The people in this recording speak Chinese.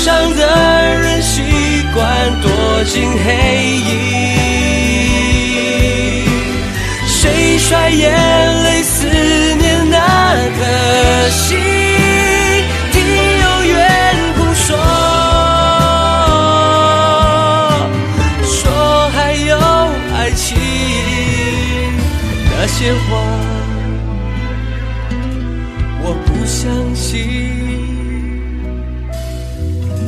上的人习惯躲进黑影，谁甩眼泪思念那颗心，听有缘故说，说还有爱情，那些话我不相信。